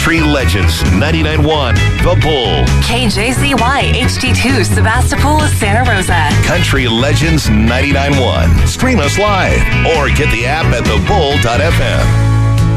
Country Legends 99.1 The Bull. KJZY HD2 Sebastopol, Santa Rosa. Country Legends 99.1. Stream us live or get the app at thebull.fm.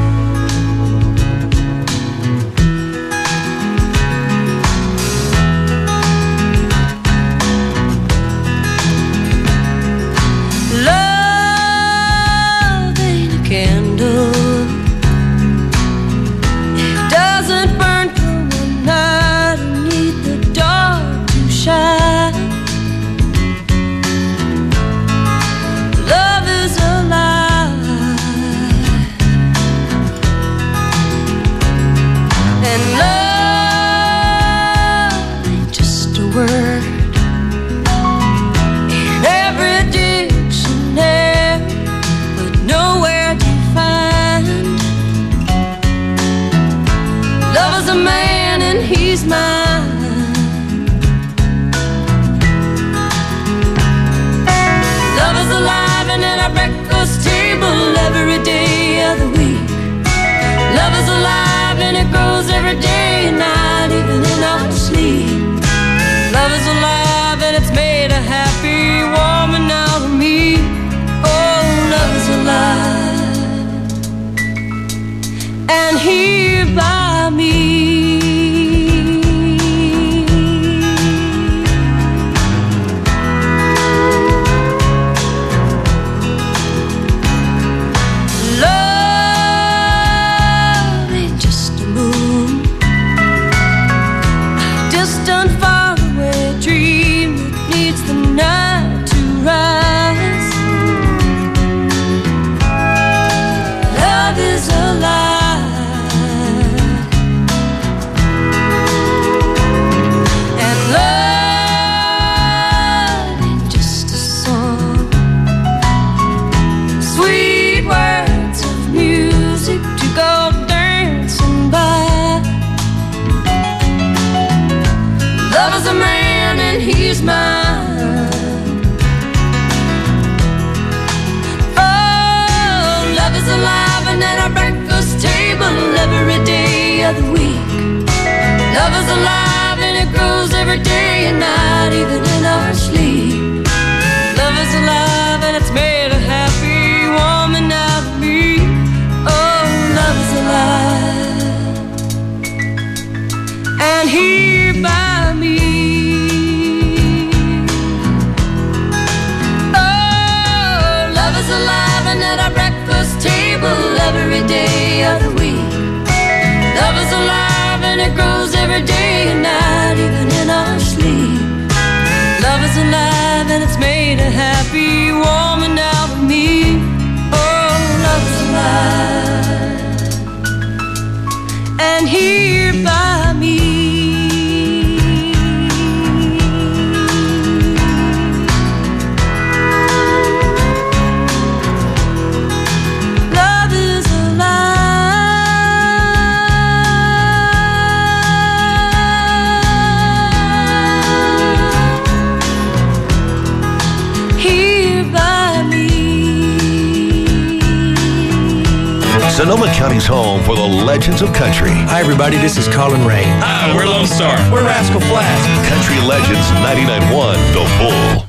Sonoma County's home for the legends of country. Hi, everybody. This is Colin Ray. Hi, we're Lone Star. We're Rascal Flatts. Country Legends 99.1 The Bull.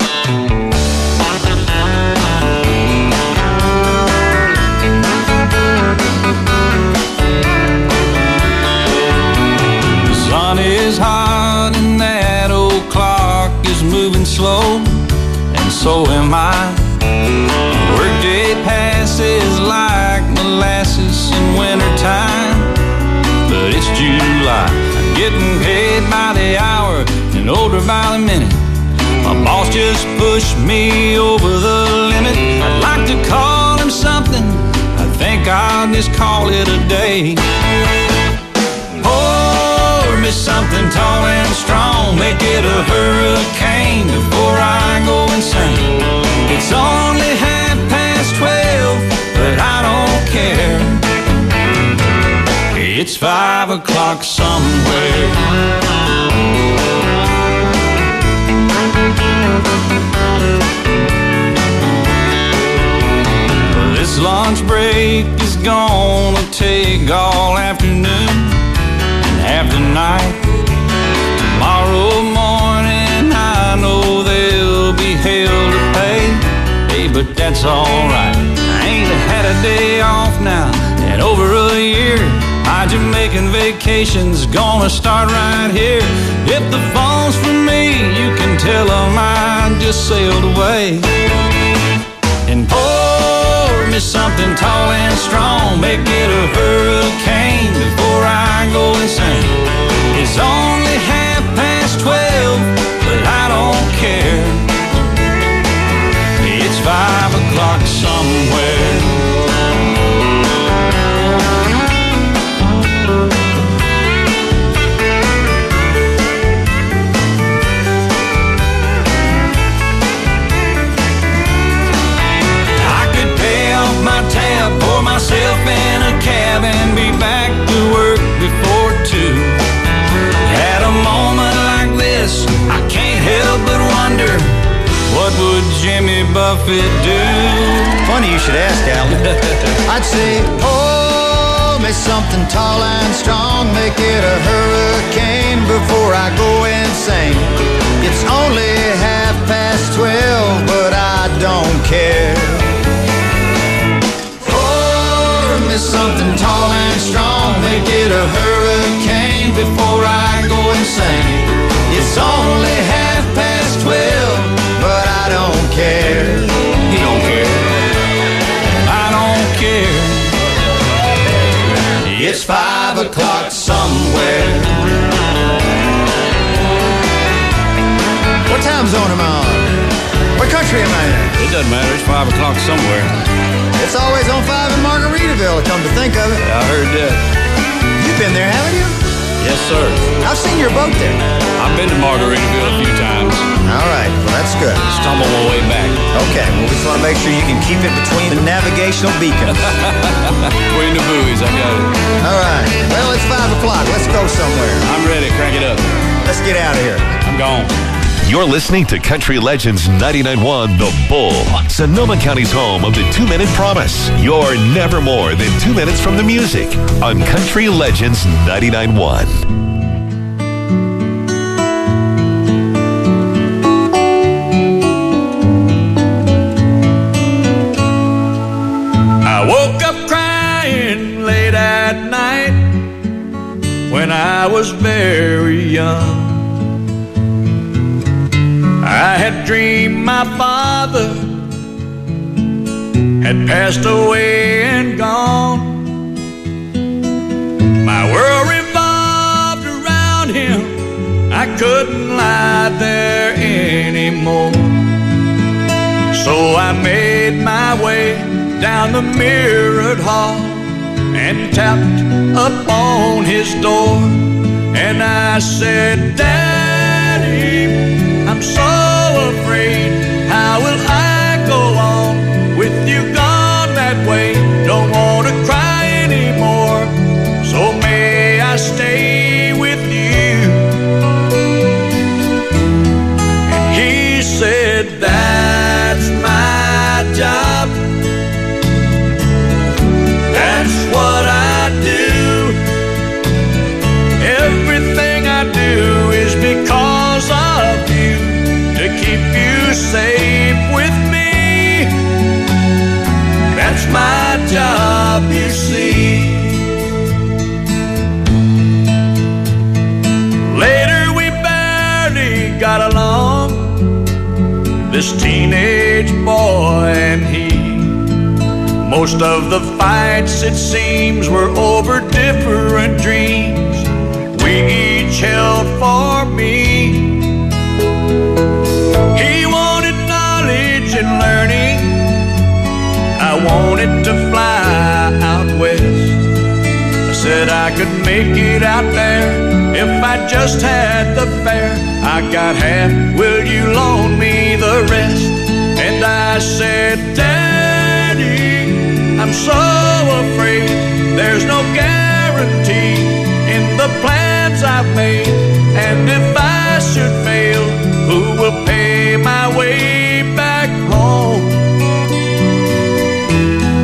The sun is hot and that old clock is moving slow, and so am I. Workday passes like molasses in wintertime, but it's July. I'm getting paid by the hour and older by the minute. My boss just pushed me over the limit. I'd like to call him something, I think I'll just call it a day. Pour me something tall and strong, make it a hurricane before I go insane. It's only 12:30, but I don't care. It's 5 o'clock somewhere. This lunch break is gonna take all afternoon. have tonight. Tomorrow morning I know there'll be hell to pay. Hey, but that's alright. I ain't had a day off now in over a year. My Jamaican vacation's gonna start right here. If the phone's for me, you can tell them I just sailed away. And pour me something tall and strong, make it a hurricane before I go insane. It's only 12:30, but I don't care. It's 5 o'clock somewhere. I could pay off my tab, pour myself in a cab, and be back to work before 2. At a moment like this, I can't help but wonder, what would Jimmy Buffett do? Funny you should ask, Alan. I'd say, oh, me something tall and strong, make it a hurricane before I go insane. It's only 12:30, but I don't care. Pour me something tall and strong, make it a hurricane before I go insane. It's only 12:30, but I don't care. He don't care. I don't care. It's 5 o'clock somewhere. What time zone am I on? What country am I in? It doesn't matter. It's 5 o'clock somewhere. It's always on 5 in Margaritaville, come to think of it. I heard that. You've been there, haven't you? Yes, sir. I've seen your boat there. I've been to Margaritaville a few times. All right, well, that's good. Stumble my way back. Okay, well, we just want to make sure you can keep it between the navigational beacons. Between the buoys, I got it. All right, well, it's 5 o'clock. Let's go somewhere. I'm ready. Crank it up. Let's get out of here. I'm gone. You're listening to Country Legends 99.1 The Bull, Sonoma County's home of the 2-Minute Promise. You're never more than 2 minutes from the music on Country Legends 99.1. I woke up crying late at night when I was very young. I had dreamed my father had passed away and gone. My world revolved around him. I couldn't lie there anymore. So I made my way down the mirrored hall and tapped upon his door. And I said, Daddy, I'm so afraid. How will I go on with you gone that way? Don't want to cry anymore. So may I stay with you? And he said, that's my job. That's what I do. Everything I do is because of you, to keep you safe with me. That's my job, you see. Later we barely got along, this teenage boy and he. Most of the fights, it seems, were over different dreams we each held for me. He wanted knowledge and learning. I wanted to fly out west. I said I could make it out there if I just had the fare. I got half, will you loan me the rest? And I said, Daddy, I'm so afraid there's no guarantee in the plans I've made. And if I should fail, who will pay my way back home?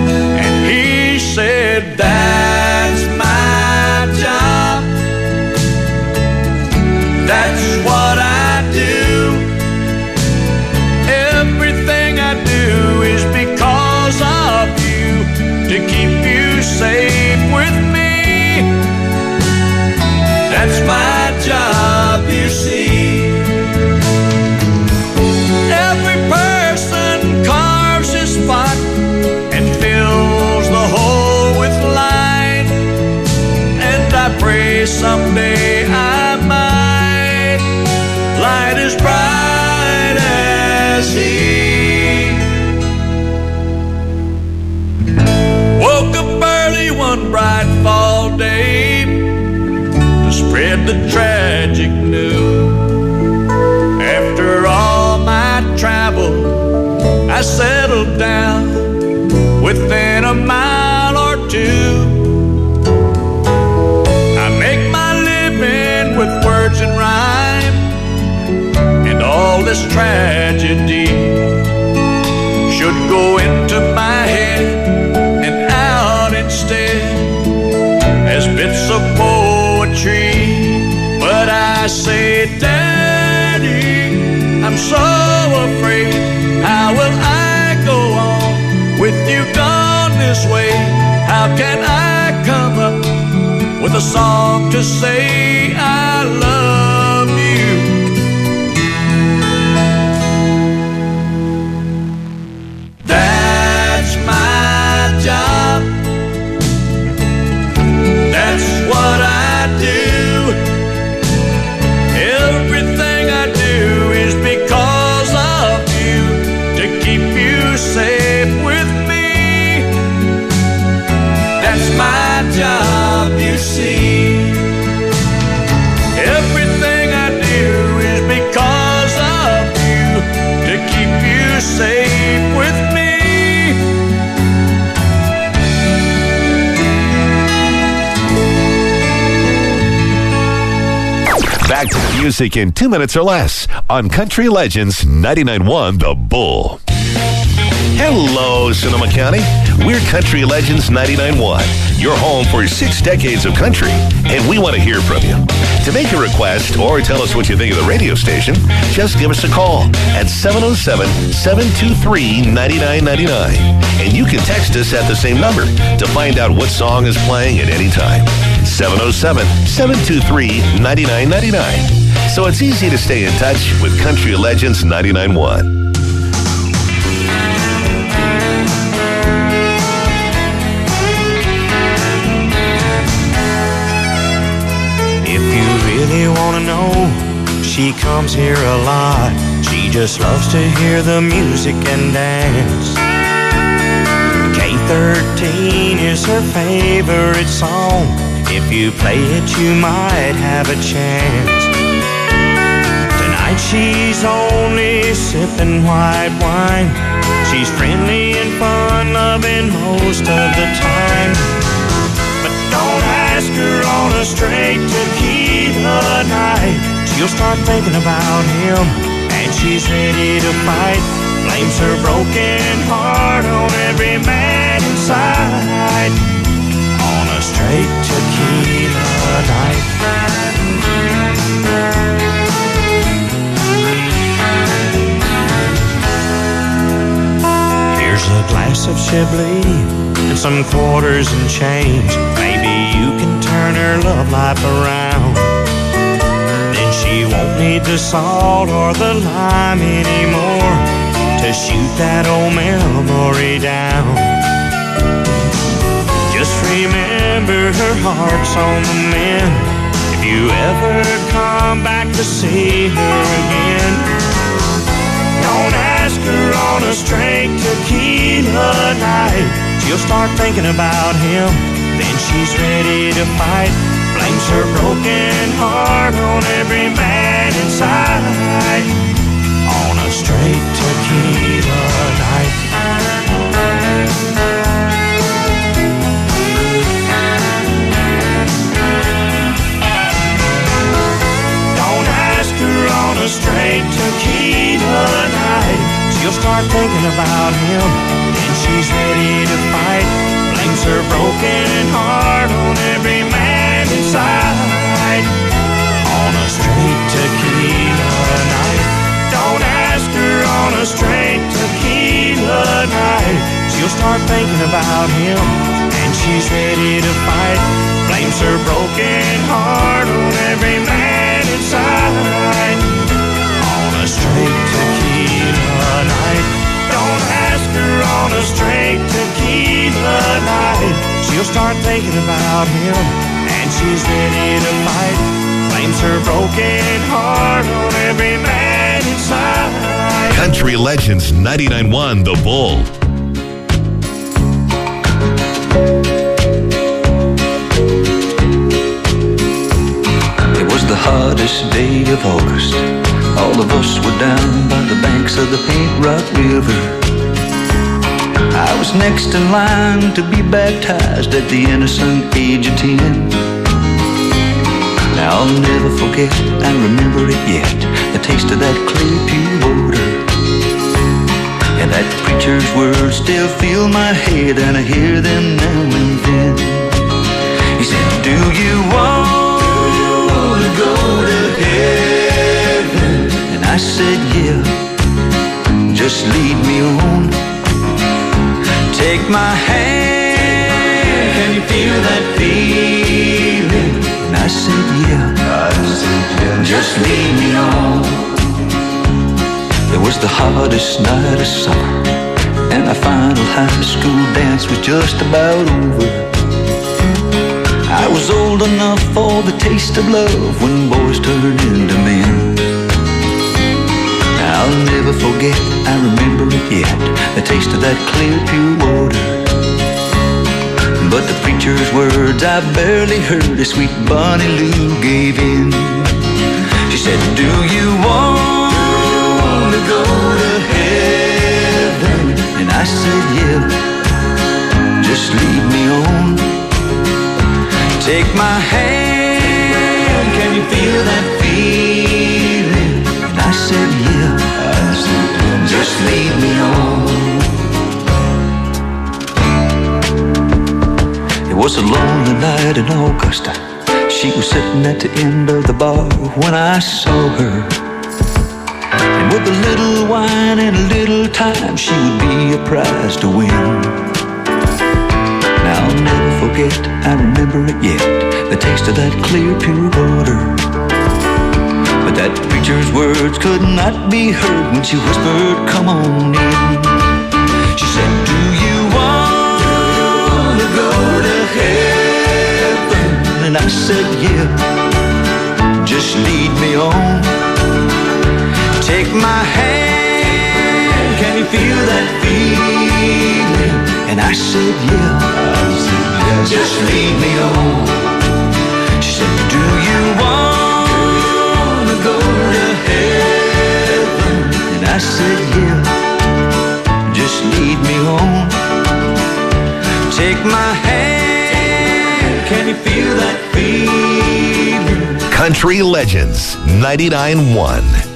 And he said, that's my job. settled down within a mile or two. I make my living with words and rhyme, and all this tragedy should go into my head and out instead as bits of poetry. But I say, Daddy, I'm so afraid. How will I go on with you gone this way? How can I come up with a song to say I love you? That's my job. That's what I do. Everything I do is because of you, to keep you safe with me. That's my job, you see. Everything I do is because of you, to keep you safe with me. Back to the music in 2 minutes or less on Country Legends 99.1 The Bull. Hello, Sonoma County. We're Country Legends 99.1, your home for 6 decades of country, and we want to hear from you. To make a request or tell us what you think of the radio station, just give us a call at 707-723-9999. And you can text us at the same number to find out what song is playing at any time. 707-723-9999. So it's easy to stay in touch with Country Legends 99.1. If you really want to know, she comes here a lot. She just loves to hear the music and dance. K13 is her favorite song. If you play it, you might have a chance. Tonight she's only sipping white wine. She's friendly and fun-loving most of the time. But don't ask her on a straight tequila night. She'll start thinking about him, and she's ready to fight. Blames her broken heart on every man inside. On a straight tequila night. Here's a glass of Chablis and some quarters and change. Maybe you can turn her love life around. Then she won't need the salt or the lime anymore to shoot that old memory down. Just remember her heart's on the mend. If you ever come back to see her again, don't ask her on a straight tequila night. She'll start thinking about him, then she's ready to fight. Blames her broken heart on every man inside. On a straight tequila night. Don't ask her on a straight tequila night. She'll start thinking about him, then she's ready to fight. Blames her broken heart on every man inside. On a straight tequila night. Don't ask her on a straight tequila night. She'll start thinking about him, and she's ready to fight. Blames her broken heart on every man inside. On a straight tequila night. Don't ask her on a straight tequila night. She'll start thinking about him, and she's ready to fight. Blames her broken heart on every man inside. Country Legends 99.1 The Bull. It was the hottest day of August. All of us were down by the banks of the Paint Rock River. I was next in line to be baptized at the innocent age of 10. Now I'll never forget, I remember it yet, the taste of that clear, pure water. And that preacher's words still fill my head, and I hear them now and then. He said, do you want to go to heaven? And I said, yeah, just lead me on. Take my hand, can you feel that feeling? And I said, yeah, just lead me on. It was the hottest night of summer, and our final high school dance was just about over. I was old enough for the taste of love when boys turned into men. I'll never forget, I remember it yet, the taste of that clear, pure water. But the preacher's words I barely heard as sweet Bonnie Lou gave in. She said, do you want to go to heaven? And I said, yeah, just lead me on. Take my hand, can you feel that feeling? And I said, yeah, just lead me on. It was a lonely night in Augusta. She was sitting at the end of the bar when I saw her. And with a little wine and a little time, she would be a prize to win. Now I'll never forget, I remember it yet, the taste of that clear, pure water. But that preacher's words could not be heard when she whispered, come on in. She said, do you want to go to heaven? And I said, yeah, just lead me on. Take my hand, can you feel that feeling? And I said, yeah, just lead me on. She said, do you want to go to heaven? And I said, yeah, just lead me on. Take my hand, can you feel that feeling? Country Legends 99.1.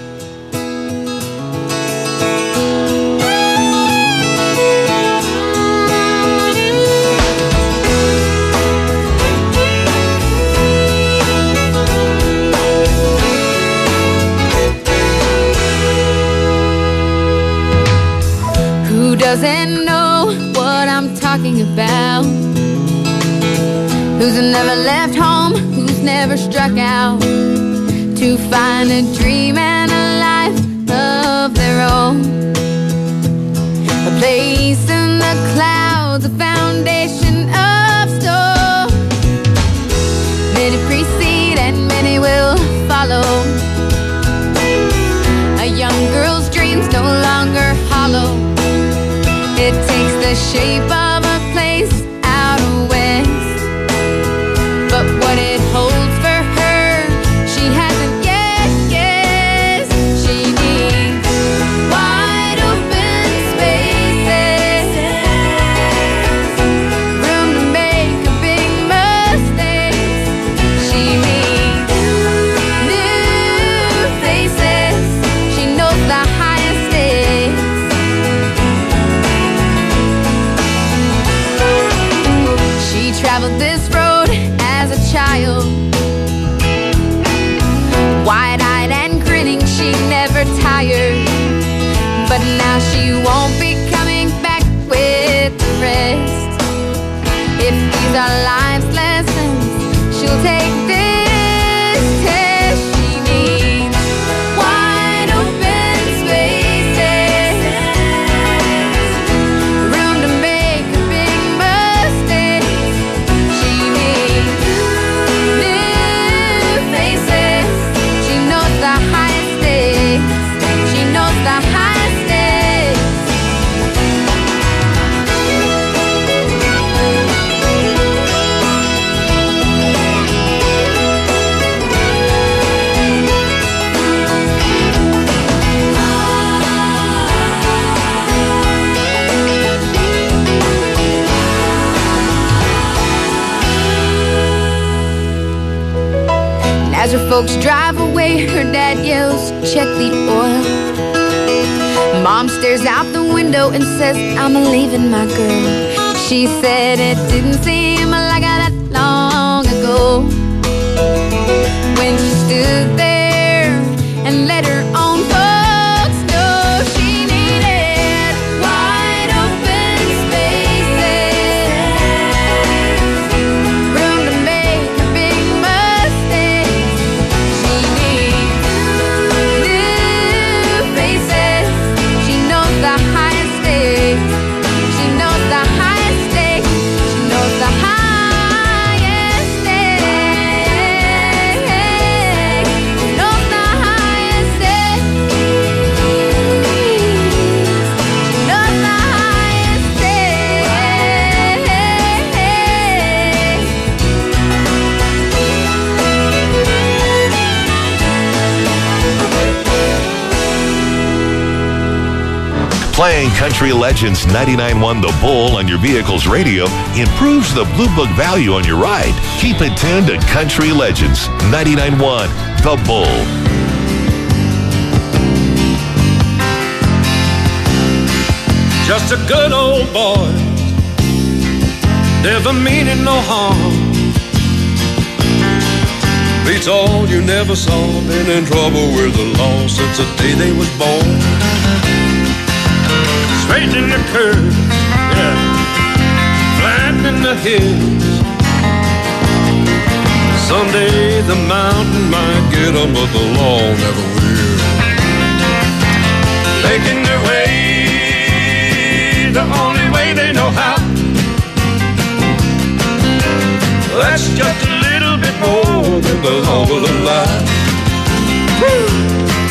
Doesn't know what I'm talking about. Who's never left home, who's never struck out to find a dream and a life of their own. A place in the clouds, a foundation of stone. Many precede and many will follow. A young girl's dreams no longer hollow. It takes the shape of a place out west, but what it holds for her, she hasn't yet guessed. She needs wide open spaces, room to make a big mistake. She needs new faces. She knows the highest stakes. Traveled this road as a child, wide-eyed and grinning, she never tired. But now she won't be coming back with the rest. If these are life's lessons, she'll take this test. She needs wide open spaces, room to make a big mistake. She needs new faces. She knows the highest stakes. She knows the highest stakes. As her folks drive away, her dad yells, check the oil. Mom stares out the window and says, I'm leaving my girl. She said it didn't seem like that long ago when she stood there and let her own folks know she needed wide open spaces, room to make her big mistakes. She needs new faces. She knows the highest stakes. She knows the highest stakes. She knows the highest Playing Country Legends 99.1 The Bull on your vehicle's radio improves the Blue Book value on your ride. Keep it tuned to Country Legends 99.1 The Bull. Just a good old boy, never meaning no harm. Beats all you never saw, been in trouble with the law since the day they was born. Straightening the curves, yeah, flattening the hills. Someday the mountain might get them, but the law never will. Making their way the only way they know how. That's just a little bit more than the law will allow. Woo!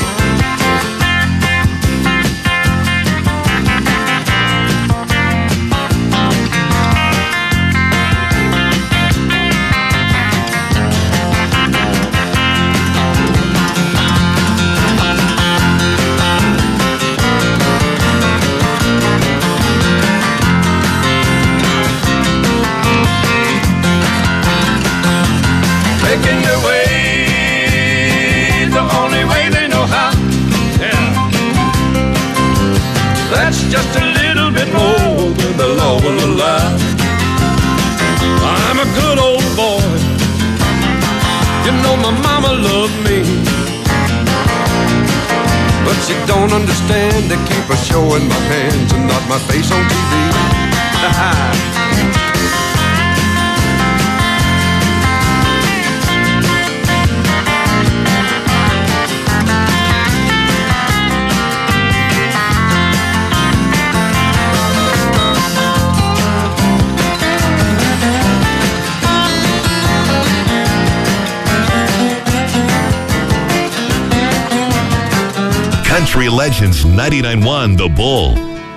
Making their way the only way they know how. Yeah, that's just a little bit more than the law will allow. I'm a good old boy. You know my mama loved me, but she don't understand. They keep her showing my hands and not my face on TV. Country Legends 99.1 The Bull.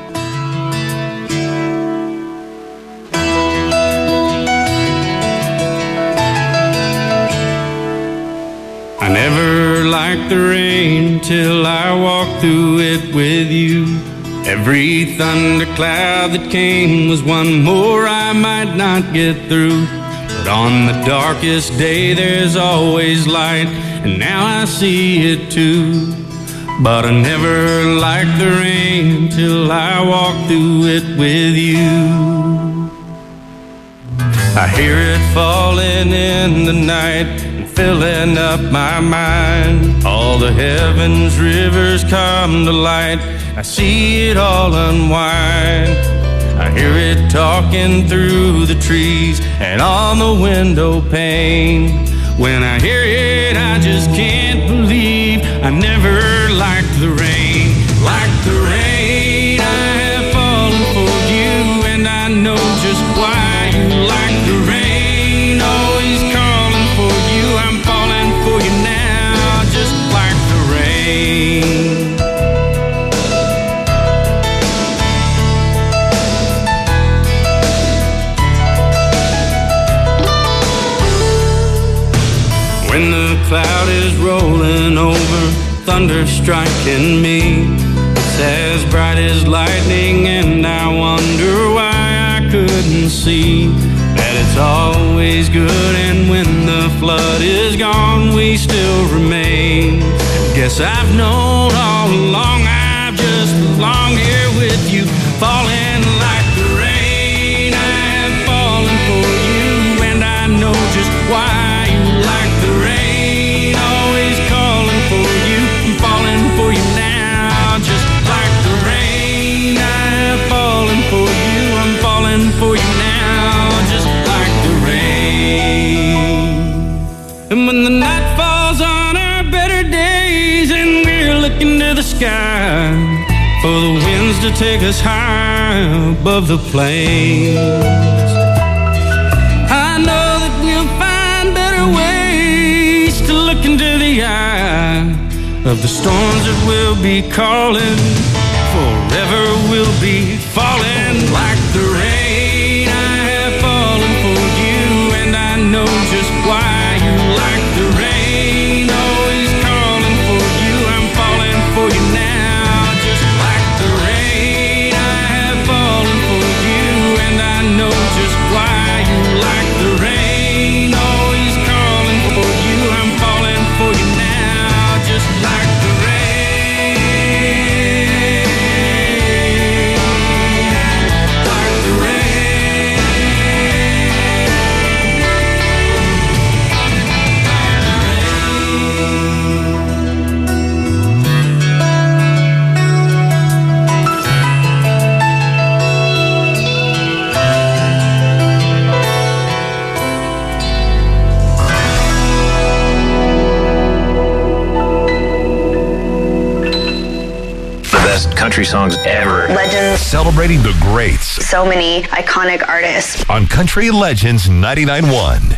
I never liked the rain till I walked through it with you. Every thundercloud that came was one more I might not get through. But on the darkest day there's always light, and now I see it too. But I never liked the rain till I walked through it with you. I hear it falling in the night and filling up my mind. All the heavens, rivers come to light. I see it all unwind. I hear it talking through the trees and on the window pane. When I hear it, I just can't believe I never liked the rain. Like the rain, I have fallen for you, and I know just why you like the rain. Always calling for you, I'm falling for you now, just like the rain. When the cloud is rolling over, thunder striking me, it's as bright as lightning, and I wonder why I couldn't see that it's always good, and when the flood is gone, we still remain. Guess I've known all along, I've just belonged here with you, falling like the rain. I have fallen for you, and I know just why you like the rain. Always calling for you, I'm falling for you now, just like the rain. I have fallen for you, I'm falling for you now, just like the rain. And when the night falls on our better days and we're looking to the sky for the winds to take us high above the plains, I know that we'll find better ways to look into the eye of the storms that we'll be calling. Forever we'll be falling like the rain. I have fallen for you, and I know just why you like the rain. Always calling for you, I'm falling for you now, just like the rain. I have fallen for you, and I know just why you like the rain. Always calling for you, I'm falling for you now, just like the rain. Country songs ever. Legends. Celebrating the greats So many iconic artists. on Country Legends 99.1.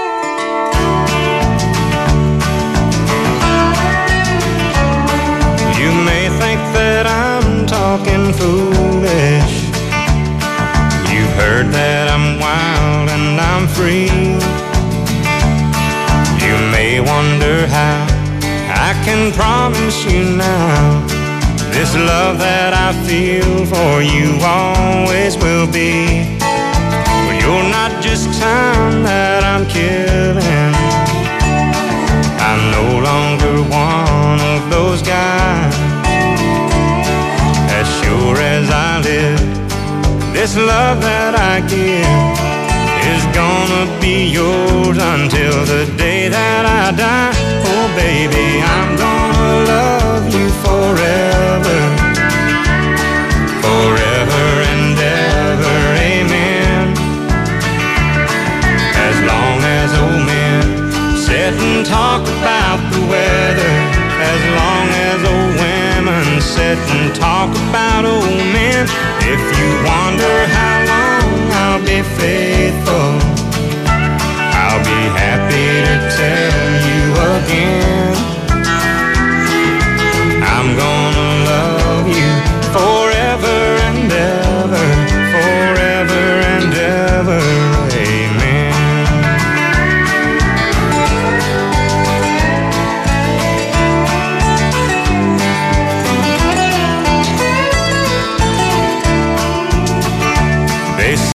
You may think that I'm talking foolish. You've heard that I'm wild and I'm free. You may wonder how I can promise you now this love that I feel for you always will be. But you're not just time that I'm killing. I'm no longer one of those guys. As sure as I live, this love that I give is gonna be yours until the day that I die. Oh baby, I'm gonna love you forever, forever and ever, amen. As long as old men sit and talk about the weather, as long as old women sit and talk about old men. If you wonder how